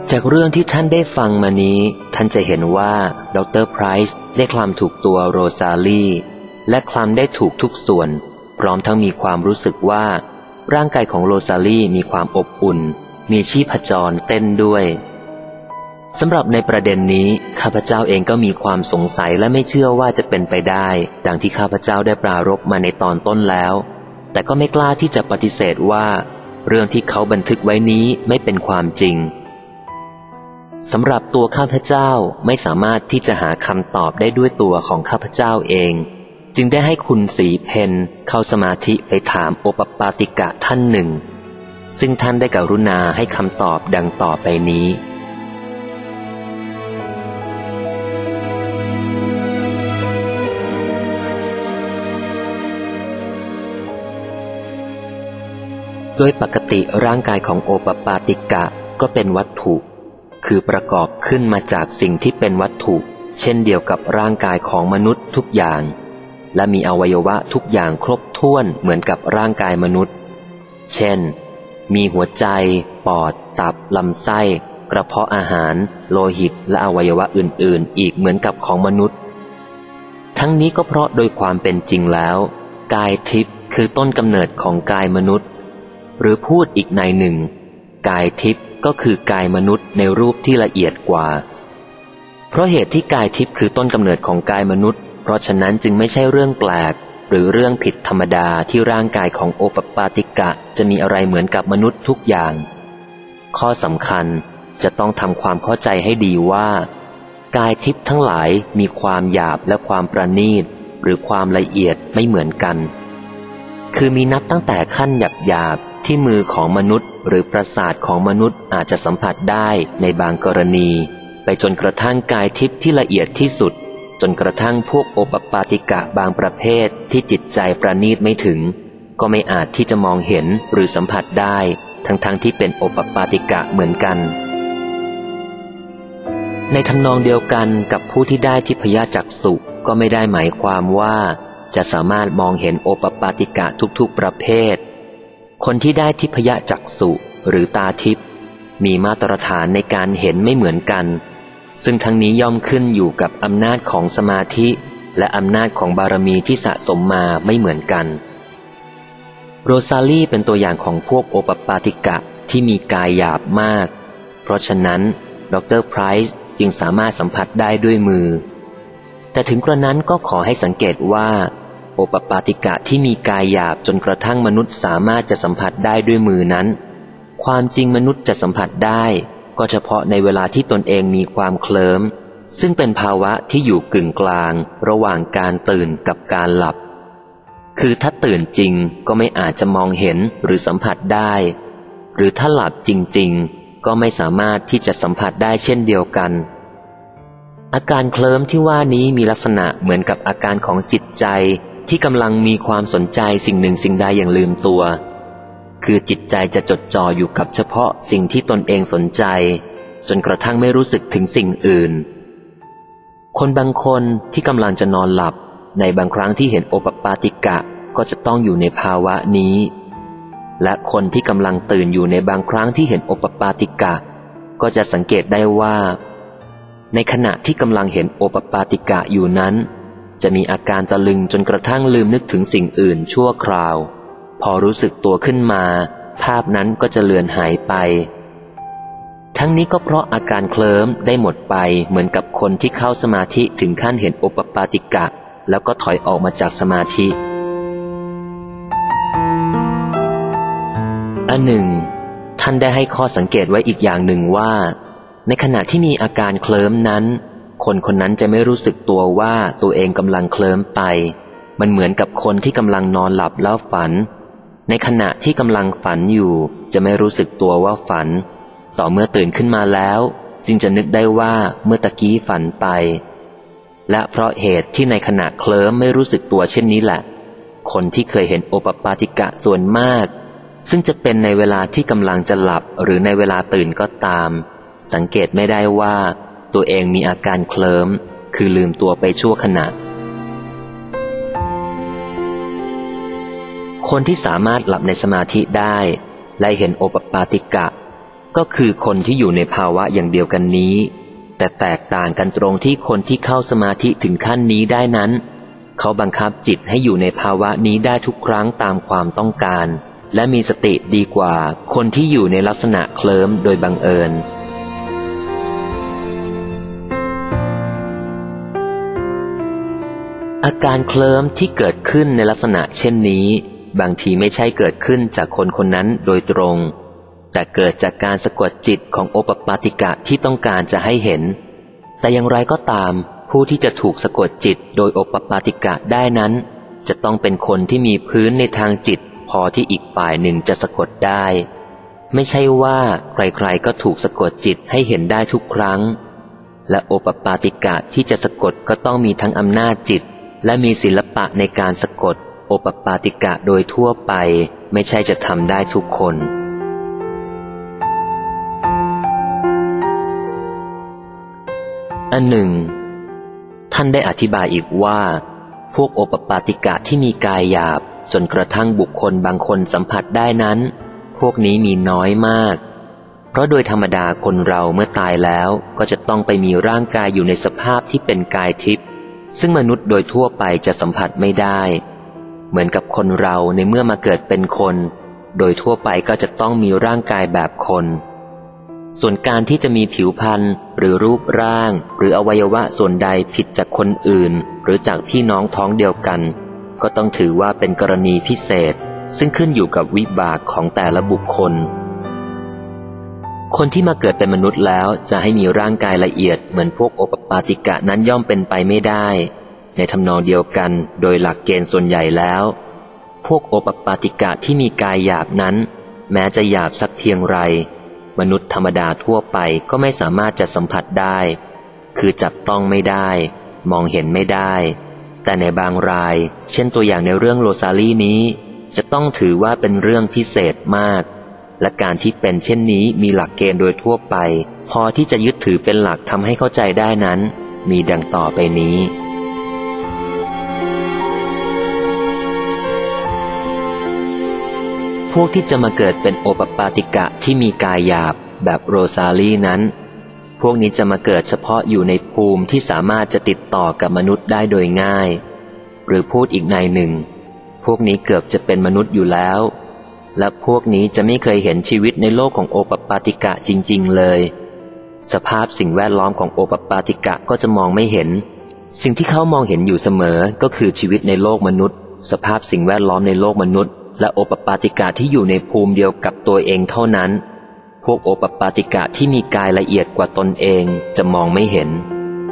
จากเรื่องที่ท่านได้ฟังมานี้ท่านจะเห็นว่าดร.ไพรส์ได้คลำถูกตัวโรซาลีและคลำได้ถูกทุกส่วนพร้อมทั้งมีความรู้สึกว่าร่างกายของโรซาลีมีความอบอุ่นมีชีพจรเต้นด้วยสำหรับในประเด็นนี้ข้าพเจ้าเองก็มีความสงสัยและไม่เชื่อว่าจะเป็นไปได้ดังที่ข้าพเจ้าได้ปรารภมาในตอนต้นแล้วแต่ก็ไม่กล้าที่จะปฏิเสธว่าเรื่องที่เขาบันทึกไว้นี้ไม่เป็นความจริงสำหรับตัวข้าพเจ้าไม่สามารถที่จะหาคำตอบได้ด้วยตัวของข้าพเจ้าเองจึงได้ให้คุณศรีเพนเข้าสมาธิไปถามโอปปาติกะท่านหนึ่งซึ่งท่านได้กรุณาให้คำตอบดังต่อไปนี้โดยปกติร่างกายของโอปปาติกะก็เป็นวัตถุคือประกอบขึ้นมาจากสิ่งที่เป็นวัตถุเช่นเดียวกับร่างกายของมนุษย์ทุกอย่างและมีอวัยวะทุกอย่างครบถ้วนเหมือนกับร่างกายมนุษย์เช่นมีหัวใจปอดตับลำไส้กระเพาะอาหารโลหิตและอวัยวะอื่นๆอีกเหมือนกับของมนุษย์ทั้งนี้ก็เพราะโดยความเป็นจริงแล้วกายทิพย์คือต้นกำเนิดของกายมนุษย์หรือพูดอีกในหนึ่งกายทิพย์ก็คือกายมนุษย์ในรูปที่ละเอียดกว่าเพราะเหตุที่กายทิพย์คือต้นกำเนิดของกายมนุษย์เพราะฉะนั้นจึงไม่ใช่เรื่องแปลกหรือเรื่องผิดธรรมดาที่ร่างกายของโอปปาติกะจะมีอะไรเหมือนกับมนุษย์ทุกอย่างข้อสำคัญจะต้องทำความเข้าใจให้ดีว่ากายทิพย์ทั้งหลายมีความหยาบและความประณีตหรือความละเอียดไม่เหมือนกันคือมีนับตั้งแต่ขั้นหยาบที่มือของมนุษย์หรือประสาทของมนุษย์อาจจะสัมผัสได้ในบางกรณีไปจนกระทั่งกายทิพย์ที่ละเอียดที่สุดจนกระทั่งพวกโอปปาติกะบางประเภทที่จิตใจประณีตไม่ถึงก็ไม่อาจที่จะมองเห็นหรือสัมผัสได้ทั้งที่เป็นโอปปาติกะเหมือนกันในทำนองเดียวกันกับผู้ที่ได้ทิพยจักษุก็ไม่ได้หมายความว่าจะสามารถมองเห็นโอปปาติกะทุกๆประเภทคนที่ได้ทิพยจักษุหรือตาทิพย์มีมาตรฐานในการเห็นไม่เหมือนกันซึ่งทั้งนี้ย่อมขึ้นอยู่กับอำนาจของสมาธิและอำนาจของบารมีที่สะสมมาไม่เหมือนกันโรซาลีเป็นตัวอย่างของพวกโอปปาติกะที่มีกายหยาบมากเพราะฉะนั้นดร.ไพรส์จึงสามารถสัมผัสได้ด้วยมือแต่ถึงกระนั้นก็ขอให้สังเกตว่าโอปปาติกะที่มีกายหยาบจนกระทั่งมนุษย์สามารถจะสัมผัสได้ด้วยมือนั้นความจริงมนุษย์จะสัมผัสได้ก็เฉพาะในเวลาที่ตนเองมีความเคลิ้มซึ่งเป็นภาวะที่อยู่กึ่งกลางระหว่างการตื่นกับการหลับคือถ้าตื่นจริงก็ไม่อาจจะมองเห็นหรือสัมผัสได้หรือถ้าหลับจริงๆก็ไม่สามารถที่จะสัมผัสได้เช่นเดียวกันอาการเคลิ้มที่ว่านี้มีลักษณะเหมือนกับอาการของจิตใจที่กำลังมีความสนใจสิ่งหนึ่งสิ่งใดอย่างลืมตัวคือจิตใจจะจดจ่ออยู่กับเฉพาะสิ่งที่ตนเองสนใจจนกระทั่งไม่รู้สึกถึงสิ่งอื่นคนบางคนที่กำลังจะนอนหลับในบางครั้งที่เห็นโอปปาติกะก็จะต้องอยู่ในภาวะนี้และคนที่กำลังตื่นอยู่ในบางครั้งที่เห็นโอปปาติกะก็จะสังเกตได้ว่าในขณะที่กำลังเห็นโอปปาติกะอยู่นั้นจะมีอาการตะลึงจนกระทั่งลืมนึกถึงสิ่งอื่นชั่วคราวพอรู้สึกตัวขึ้นมาภาพนั้นก็จะเลือนหายไปทั้งนี้ก็เพราะอาการเคลิ้มได้หมดไปเหมือนกับคนที่เข้าสมาธิถึงขั้นเห็นโอปปาติกะแล้วก็ถอยออกมาจากสมาธิอันหนึ่งท่านได้ให้ข้อสังเกตไว้อีกอย่างหนึ่งว่าในขณะที่มีอาการเคลิ้มนั้นคนคนนั้นจะไม่รู้สึกตัวว่าตัวเองกำลังเคลิ้มไปมันเหมือนกับคนที่กำลังนอนหลับแล้วฝันในขณะที่กำลังฝันอยู่จะไม่รู้สึกตัวว่าฝันต่อเมื่อตื่นขึ้นมาแล้วจึงจะนึกได้ว่าเมื่อตะกี้ฝันไปและเพราะเหตุที่ในขณะเคลิ้มไม่รู้สึกตัวเช่นนี้แหละคนที่เคยเห็นโอปปาติกะส่วนมากซึ่งจะเป็นในเวลาที่กำลังจะหลับหรือในเวลาตื่นก็ตามสังเกตไม่ได้ว่าตัวเองมีอาการเคลิ้มคือลืมตัวไปชั่วขณะคนที่สามารถหลับในสมาธิได้และเห็นโอปปาติกะก็คือคนที่อยู่ในภาวะอย่างเดียวกันนี้แต่แตกต่างกันตรงที่คนที่เข้าสมาธิถึงขั้นนี้ได้นั้นเขาบังคับจิตให้อยู่ในภาวะนี้ได้ทุกครั้งตามความต้องการและมีสติดีกว่าคนที่อยู่ในลักษณะเคลิ้มโดยบังเอิญอาการเคลิ้มที่เกิดขึ้นในลักษณะเช่นนี้บางทีไม่ใช่เกิดขึ้นจากคนคนนั้นโดยตรงแต่เกิดจากการสะกดจิตของโอปปาติกะที่ต้องการจะให้เห็นแต่อย่างไรก็ตามผู้ที่จะถูกสะกดจิตโดยโอปปาติกะได้นั้นจะต้องเป็นคนที่มีพื้นในทางจิตพอที่อีกฝ่ายหนึ่งจะสะกดได้ไม่ใช่ว่าใครๆก็ถูกสะกดจิตให้เห็นได้ทุกครั้งและโอปปาติกะที่จะสะกดก็ต้องมีทั้งอำนาจจิตและมีศิลปะในการสะกดโอปปาติกะโดยทั่วไปไม่ใช่จะทำได้ทุกคนอันหนึ่งท่านได้อธิบายอีกว่าพวกโอปปาติกะที่มีกายหยาบจนกระทั่งบุคคลบางคนสัมผัสได้นั้นพวกนี้มีน้อยมากเพราะโดยธรรมดาคนเราเมื่อตายแล้วก็จะต้องไปมีร่างกายอยู่ในสภาพที่เป็นกายทิพย์ซึ่งมนุษย์โดยทั่วไปจะสัมผัสไม่ได้เหมือนกับคนเราในเมื่อมาเกิดเป็นคนโดยทั่วไปก็จะต้องมีร่างกายแบบคนส่วนการที่จะมีผิวพรรณหรือรูปร่างหรืออวัยวะส่วนใดผิดจากคนอื่นหรือจากพี่น้องท้องเดียวกันก็ต้องถือว่าเป็นกรณีพิเศษซึ่งขึ้นอยู่กับวิบากของแต่ละบุคคลคนที่มาเกิดเป็นมนุษย์แล้วจะให้มีร่างกายละเอียดเหมือนพวกโอปปาติกะนั้นย่อมเป็นไปไม่ได้ในทำนองเดียวกันโดยหลักเกณฑ์ส่วนใหญ่แล้วพวกโอปปาติกะที่มีกายหยาบนั้นแม้จะหยาบสักเพียงไรมนุษย์ธรรมดาทั่วไปก็ไม่สามารถจะสัมผัสได้คือจับต้องไม่ได้มองเห็นไม่ได้แต่ในบางรายเช่นตัวอย่างในเรื่องโรซาลี่นี้จะต้องถือว่าเป็นเรื่องพิเศษมากและการที่เป็นเช่นนี้มีหลักเกณฑ์โดยทั่วไปพอที่จะยึดถือเป็นหลักทำให้เข้าใจได้นั้นมีดังต่อไปนี้พวกที่จะมาเกิดเป็นโอปปาติกะที่มีกายหยาบแบบโรซาลีนั้นพวกนี้จะมาเกิดเฉพาะอยู่ในภูมิที่สามารถจะติดต่อกับมนุษย์ได้โดยง่ายหรือพูดอีกในหนึ่งพวกนี้เกือบจะเป็นมนุษย์อยู่แล้วและพวกนี้จะไม่เคยเห็นชีวิตในโลกของโอปปาติกะจริงๆเลยสภาพสิ่งแวดล้อมของโอปปาติกะก็จะมองไม่เห็นสิ่งที่เขามองเห็นอยู่เสมอก็คือชีวิตในโลกมนุษย์สภาพสิ่งแวดล้อมในโลกมนุษย์และโอปปาติกะที่อยู่ในภูมิเดียวกับตัวเองเท่านั้นพวกโอปปาติกะที่มีกายละเอียดกว่าตนเองจะมองไม่เห็น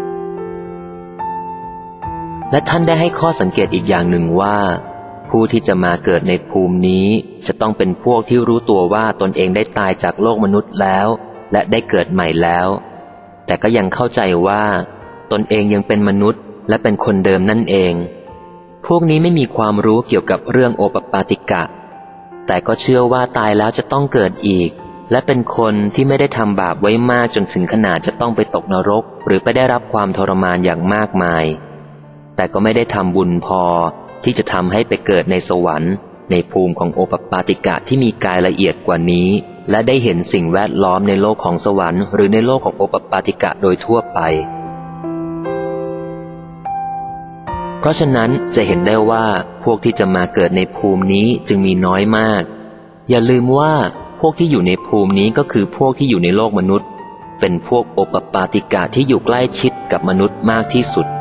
และท่านได้ให้ข้อสังเกตอีกอย่างหนึ่งว่าผู้ที่จะมาเกิดในภูมินี้จะต้องเป็นพวกที่รู้ตัวว่าตนเองได้ตายจากโลกมนุษย์แล้วและได้เกิดใหม่แล้วแต่ก็ยังเข้าใจว่าตนเองยังเป็นมนุษย์และเป็นคนเดิมนั่นเองพวกนี้ไม่มีความรู้เกี่ยวกับเรื่องโอปปาติกะแต่ก็เชื่อว่าตายแล้วจะต้องเกิดอีกและเป็นคนที่ไม่ได้ทำบาปไว้มากจนถึงขนาดจะต้องไปตกนรกหรือไปได้รับความทรมานอย่างมากมายแต่ก็ไม่ได้ทำบุญพอที่จะทำให้ไปเกิดในสวรรค์ในภูมิของโอปปาติกะที่มีกายละเอียดกว่านี้และได้เห็นสิ่งแวดล้อมในโลกของสวรรค์หรือในโลกของโอปปาติกะโดยทั่วไปเพราะฉะนั้นจะเห็นได้ว่าพวกที่จะมาเกิดในภูมินี้จึงมีน้อยมากอย่าลืมว่าพวกที่อยู่ในภูมินี้ก็คือพวกที่อยู่ในโลกมนุษย์เป็นพวกโอปปาติกะที่อยู่ใกล้ชิดกับมนุษย์มากที่สุด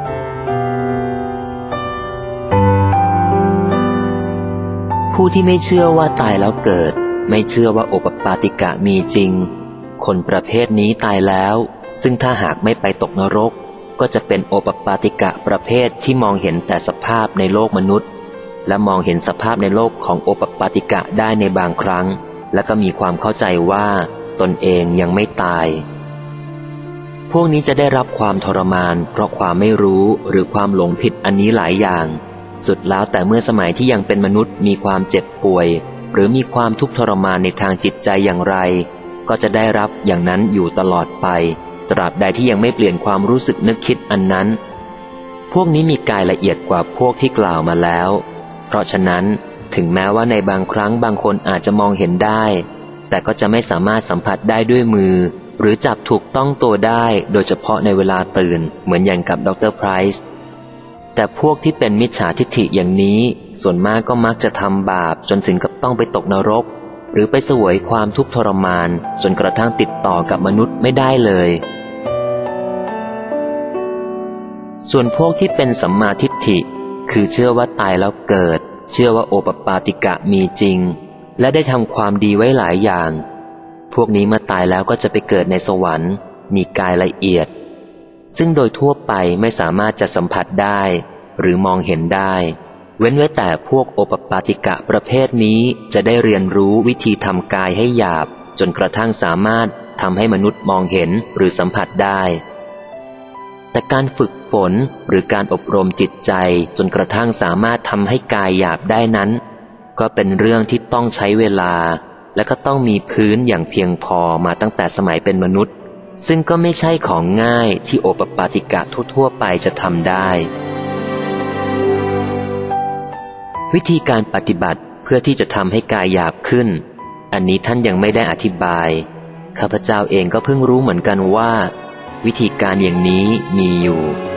ผู้ที่ไม่เชื่อว่าตายแล้วเกิดไม่เชื่อว่าโอปปาติกะมีจริงคนประเภทนี้ตายแล้วซึ่งถ้าหากไม่ไปตกนรกก็จะเป็นโอปปาติกะประเภทที่มองเห็นแต่สภาพในโลกมนุษย์และมองเห็นสภาพในโลกของโอปปาติกะได้ในบางครั้งและก็มีความเข้าใจว่าตนเองยังไม่ตายพวกนี้จะได้รับความทรมานเพราะความไม่รู้หรือความหลงผิดอันนี้หลายอย่างสุดแล้วแต่เมื่อสมัยที่ยังเป็นมนุษย์มีความเจ็บป่วยหรือมีความทุกข์ทรมานในทางจิตใจอย่างไรก็จะได้รับอย่างนั้นอยู่ตลอดไปตราบใดที่ยังไม่เปลี่ยนความรู้สึกนึกคิดอันนั้นพวกนี้มีกายละเอียดกว่าพวกที่กล่าวมาแล้วเพราะฉะนั้นถึงแม้ว่าในบางครั้งบางคนอาจจะมองเห็นได้แต่ก็จะไม่สามารถสัมผัสได้ด้วยมือหรือจับถูกต้องตัวได้โดยเฉพาะในเวลาตื่นเหมือนอย่างกับดร.ไพรส์แต่พวกที่เป็นมิจฉาทิฏฐิอย่างนี้ส่วนมากก็มักจะทำบาปจนถึงกับต้องไปตกนรกหรือไปเสวยความทุกข์ทรมานจนกระทั่งติดต่อกับมนุษย์ไม่ได้เลยส่วนพวกที่เป็นสัมมาทิฏฐิคือเชื่อว่าตายแล้วเกิดเชื่อว่าโอปปาติกะมีจริงและได้ทำความดีไว้หลายอย่างพวกนี้เมื่อตายแล้วก็จะไปเกิดในสวรรค์มีกายละเอียดซึ่งโดยทั่วไปไม่สามารถจะสัมผัสได้หรือมองเห็นได้เว้นไว้แต่พวกโอปปาติกะประเภทนี้จะได้เรียนรู้วิธีทำกายให้หยาบจนกระทั่งสามารถทำให้มนุษย์มองเห็นหรือสัมผัสได้แต่การฝึกฝนหรือการอบรมจิตใจจนกระทั่งสามารถทำให้กายหยาบได้นั้นก็เป็นเรื่องที่ต้องใช้เวลาและก็ต้องมีพื้นอย่างเพียงพอมาตั้งแต่สมัยเป็นมนุษย์ซึ่งก็ไม่ใช่ของง่ายที่โอปปาติกะทั่วๆไปจะทำได้วิธีการปฏิบัติเพื่อที่จะทำให้กายหยาบขึ้นอันนี้ท่านยังไม่ได้อธิบายข้าพเจ้าเองก็เพิ่งรู้เหมือนกันว่าวิธีการอย่างนี้มีอยู่